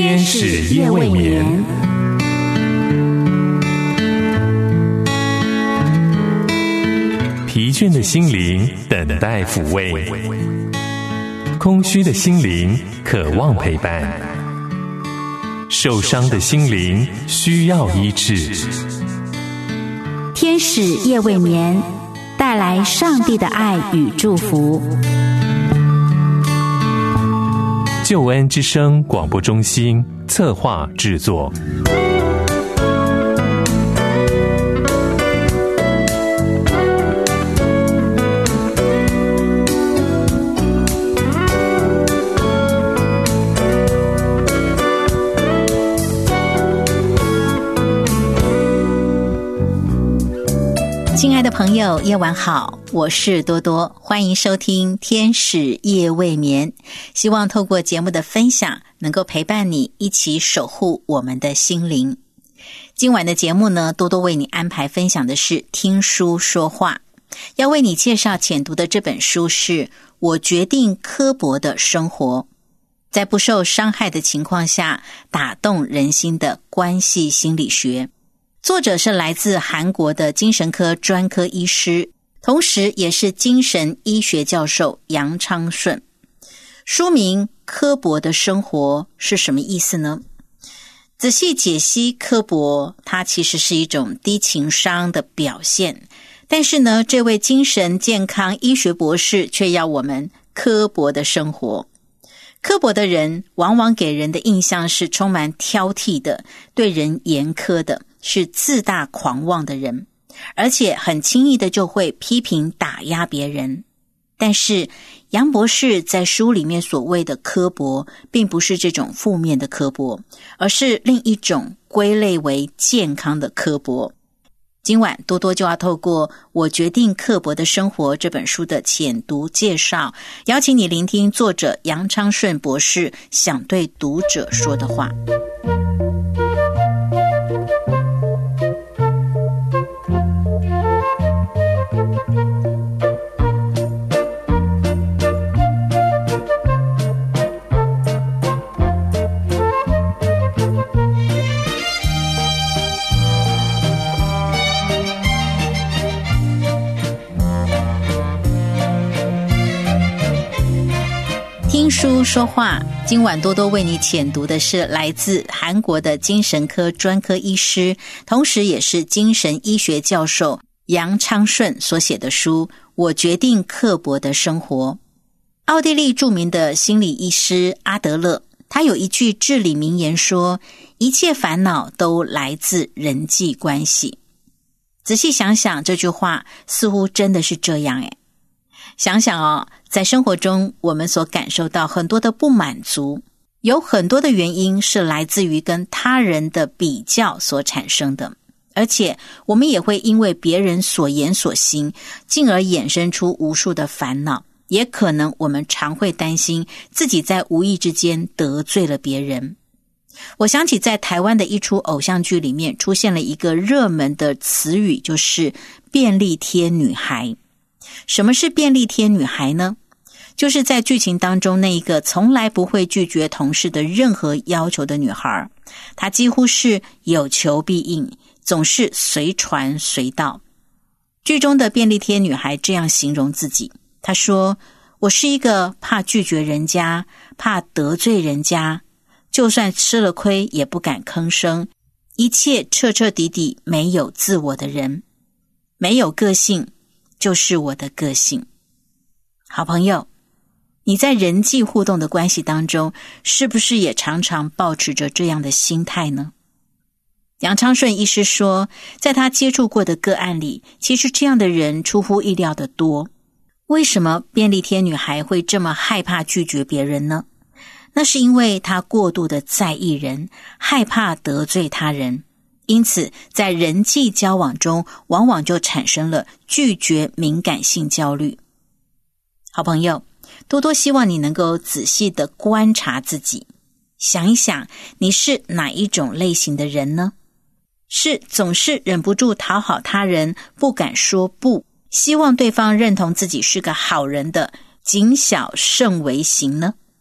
天使夜未眠。疲倦的心灵等待抚慰，空虚的心灵渴望陪伴，受伤的心灵需要医治。 天使夜未眠，带来上帝的爱与祝福。 救恩之声广播中心策划制作。 亲爱的朋友，夜晚好，我是多多，欢迎收听天使夜未眠。希望透过节目的分享，能够陪伴你一起守护我们的心灵。今晚的节目呢，多多为你安排分享的是听书说话，要为你介绍浅读的这本书是我决定刻薄的生活，在不受伤害的情况下打动人心的关系心理学。作者是来自韩国的精神科专科医师，同时也是精神医学教授杨昌顺。书名刻薄的生活是什么意思呢？仔细解析刻薄，它其实是一种低情商的表现，但是呢，这位精神健康医学博士却要我们刻薄的生活。刻薄的人往往给人的印象是充满挑剔的，对人严苛的，是自大狂妄的人，而且很轻易的就会批评打压别人。但是杨博士在书里面所谓的刻薄，并不是这种负面的刻薄，而是另一种归类为健康的刻薄。今晚多多就要透过《我决定刻薄的生活》这本书的浅读介绍，邀请你聆听作者杨昌顺博士想对读者说的话。听书说话，今晚多多为你浅读的是来自韩国的精神科专科医师，同时也是精神医学教授杨昌顺所写的书《我决定刻薄的生活》。奥地利著名的心理医师阿德勒，他有一句至理名言说，一切烦恼都来自人际关系。仔细想想，这句话似乎真的是这样。想想在生活中我们所感受到很多的不满足，有很多的原因是来自于跟他人的比较所产生的，而且我们也会因为别人所言所行，进而衍生出无数的烦恼，也可能我们常会担心自己在无意之间得罪了别人。我想起在台湾的一出偶像剧里面出现了一个热门的词语，就是便利贴女孩。什么是便利贴女孩呢？就是在剧情当中那一个从来不会拒绝同事的任何要求的女孩，她几乎是有求必应，总是随传随到。剧中的便利贴女孩这样形容自己，她说，我是一个怕拒绝人家，怕得罪人家，就算吃了亏也不敢吭声，一切彻彻底底没有自我的人，没有个性就是我的个性。好朋友，你在人际互动的关系当中，是不是也常常抱持着这样的心态呢？杨昌顺医师说，在他接触过的个案里，其实这样的人出乎意料的多。为什么便利贴女孩会这么害怕拒绝别人呢？那是因为她过度的在意人，害怕得罪他人，因此在人际交往中往往就产生了拒绝敏感性焦虑。好朋友，多多希望你能够仔细的观察自己，想一想你是哪一种类型的人呢？是总是忍不住讨好他人，不敢说不，希望对方认同自己是个好人的谨小慎微型呢？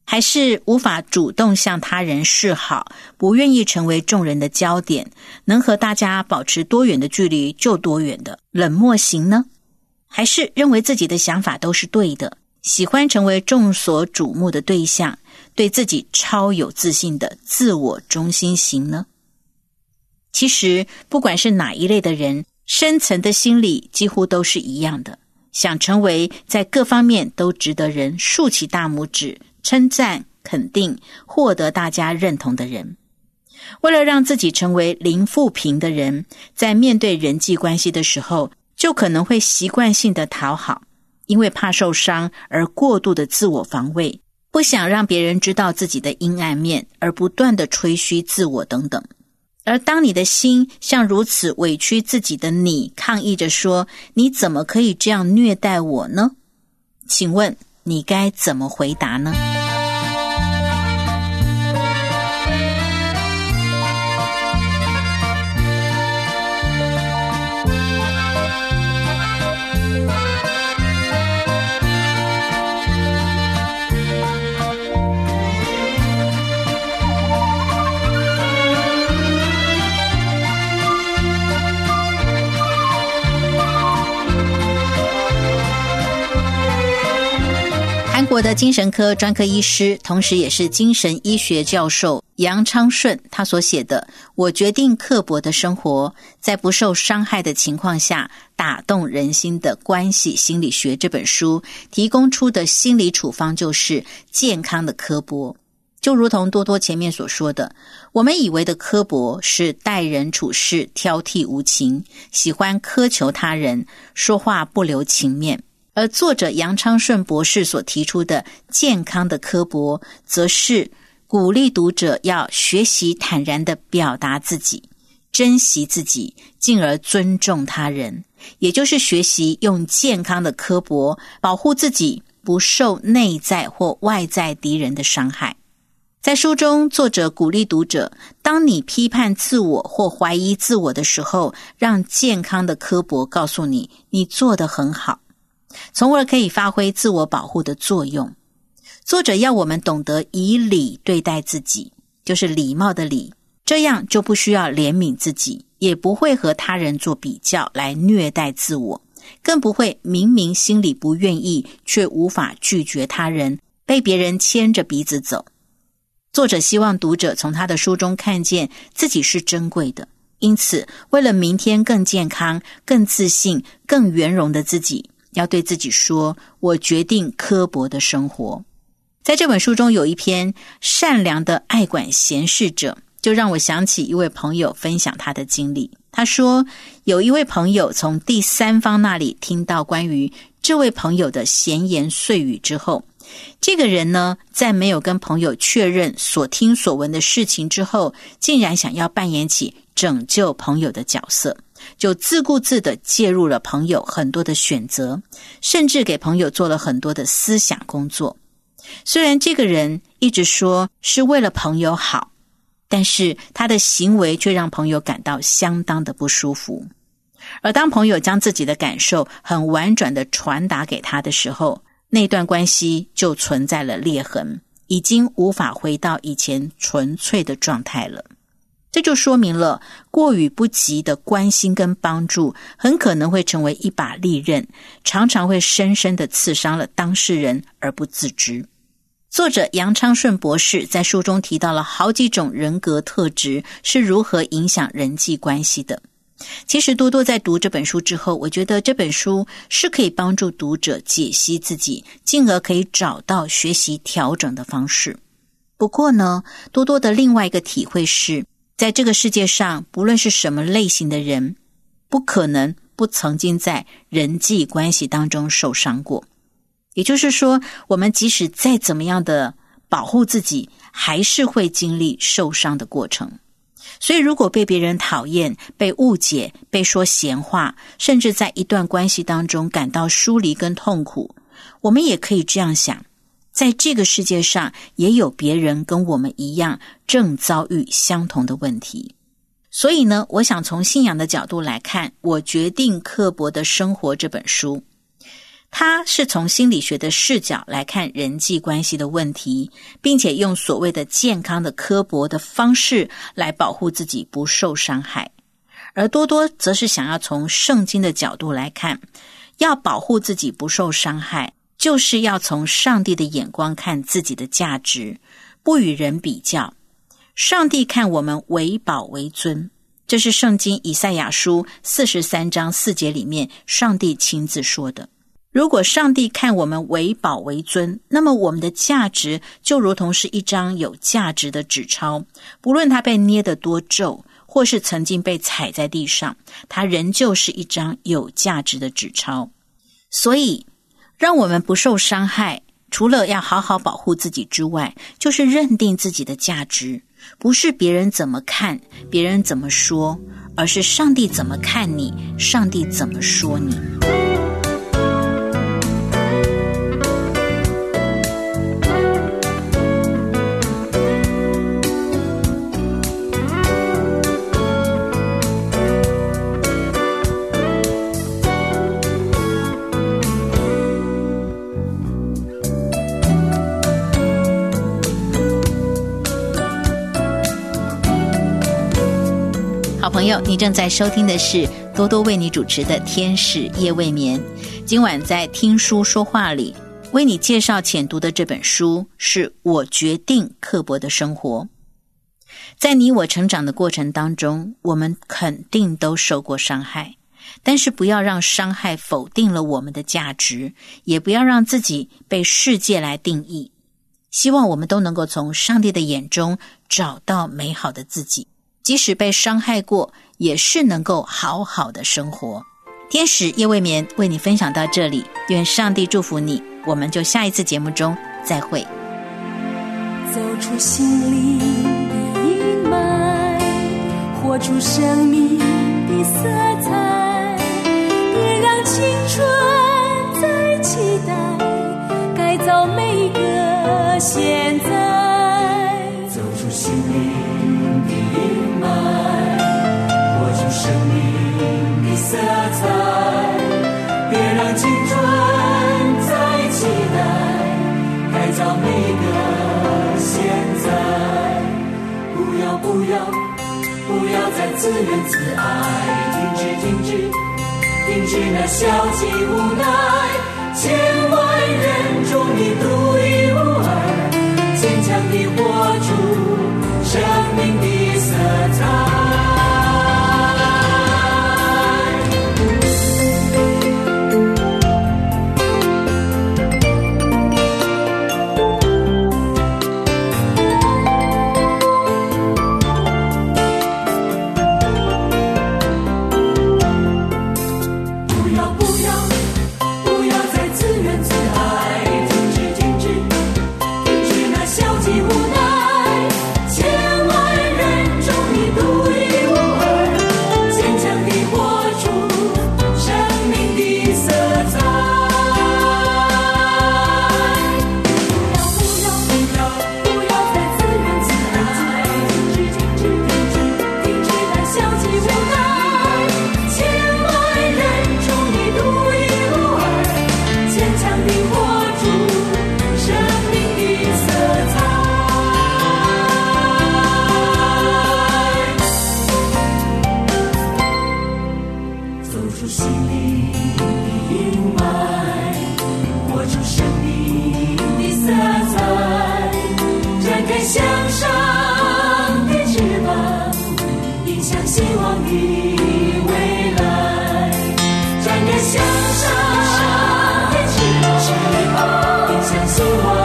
还是无法主动向他人示好，不愿意成为众人的焦点，能和大家保持多远的距离就多远的冷漠型呢？还是认为自己的想法都是对的，喜欢成为众所瞩目的对象，对自己超有自信的自我中心型呢？其实不管是哪一类的人，深层的心理几乎都是一样的，想成为在各方面都值得人竖起大拇指称赞肯定，获得大家认同的人。为了让自己成为零负评的人，在面对人际关系的时候，就可能会习惯性的讨好，因为怕受伤而过度的自我防卫，不想让别人知道自己的阴暗面，而不断的吹嘘自我等等。而当你的心向如此委屈自己的你抗议着说，你怎么可以这样虐待我呢？请问你该怎么回答呢？韩国的精神科专科医师，同时也是精神医学教授杨昌顺，他所写的《我决定刻薄的生活，在不受伤害的情况下打动人心的关系心理学》这本书提供出的心理处方就是健康的刻薄。就如同多多前面所说的，我们以为的刻薄是待人处事挑剔无情，喜欢苛求他人，说话不留情面。而作者杨昌顺博士所提出的健康的刻薄，则是鼓励读者要学习坦然地表达自己，珍惜自己，进而尊重他人，也就是学习用健康的刻薄保护自己不受内在或外在敌人的伤害。在书中，作者鼓励读者，当你批判自我或怀疑自我的时候，让健康的刻薄告诉你，你做得很好，从而可以发挥自我保护的作用。作者要我们懂得以礼对待自己，就是礼貌的礼，这样就不需要怜悯自己，也不会和他人做比较来虐待自我，更不会明明心里不愿意，却无法拒绝他人，被别人牵着鼻子走。作者希望读者从他的书中看见自己是珍贵的，因此为了明天更健康、更自信、更圆融的自己，要对自己说，我决定刻薄的生活。在这本书中有一篇善良的爱管闲事者，就让我想起一位朋友分享他的经历。他说，有一位朋友从第三方那里听到关于这位朋友的闲言碎语之后，这个人呢，在没有跟朋友确认所听所闻的事情之后，竟然想要扮演起拯救朋友的角色，就自顾自地介入了朋友很多的选择，甚至给朋友做了很多的思想工作。虽然这个人一直说是为了朋友好，但是他的行为却让朋友感到相当的不舒服。而当朋友将自己的感受很婉转地传达给他的时候，那段关系就存在了裂痕，已经无法回到以前纯粹的状态了。这就说明了过于不及的关心跟帮助，很可能会成为一把利刃，常常会深深地刺伤了当事人而不自知。作者杨昌顺博士在书中提到了好几种人格特质是如何影响人际关系的。其实多多在读这本书之后，我觉得这本书是可以帮助读者解析自己，进而可以找到学习调整的方式。不过呢，多多的另外一个体会是，在这个世界上，不论是什么类型的人，不可能不曾经在人际关系当中受伤过。也就是说，我们即使再怎么样的保护自己，还是会经历受伤的过程。所以如果被别人讨厌、被误解、被说闲话，甚至在一段关系当中感到疏离跟痛苦，我们也可以这样想，在这个世界上也有别人跟我们一样正遭遇相同的问题。所以呢，我想从信仰的角度来看，我决定刻薄的生活这本书， 他是从心理学的视角来看人际关系的问题，并且用所谓的健康的刻薄的方式来保护自己不受伤害。而多多则是想要从圣经的角度来看，要保护自己不受伤害，就是要从上帝的眼光看自己的价值，不与人比较。上帝看我们为宝为尊，这是圣经以赛亚书43章4节里面上帝亲自说的。如果上帝看我们为宝为尊，那么我们的价值就如同是一张有价值的纸钞，不论它被捏得多皱，或是曾经被踩在地上，它仍旧是一张有价值的纸钞。所以让我们不受伤害，除了要好好保护自己之外，就是认定自己的价值，不是别人怎么看，别人怎么说，而是上帝怎么看你，上帝怎么说你。好朋友，你正在收听的是多多为你主持的天使夜未眠。今晚在听书说话里，为你介绍浅读的这本书是我决定刻薄的生活。在你我成长的过程当中，我们肯定都受过伤害，但是不要让伤害否定了我们的价值，也不要让自己被世界来定义。希望我们都能够从上帝的眼中找到美好的自己，即使被伤害过，也是能够好好的生活。天使夜未眠为你分享到这里，愿上帝祝福你，我们就下一次节目中再会。 走出心灵的阴霾，活出生命的色彩，别让青春再期待，改造每个现在。 走出心灵的阴霾，活出生命的色彩，别让青春再期待，改造每个现在。不要再自怨自艾，停止那消极无奈，千万人中你独一无二，坚强地活出生命的色彩。希望的未来，展开向上的翅膀，迎向希望。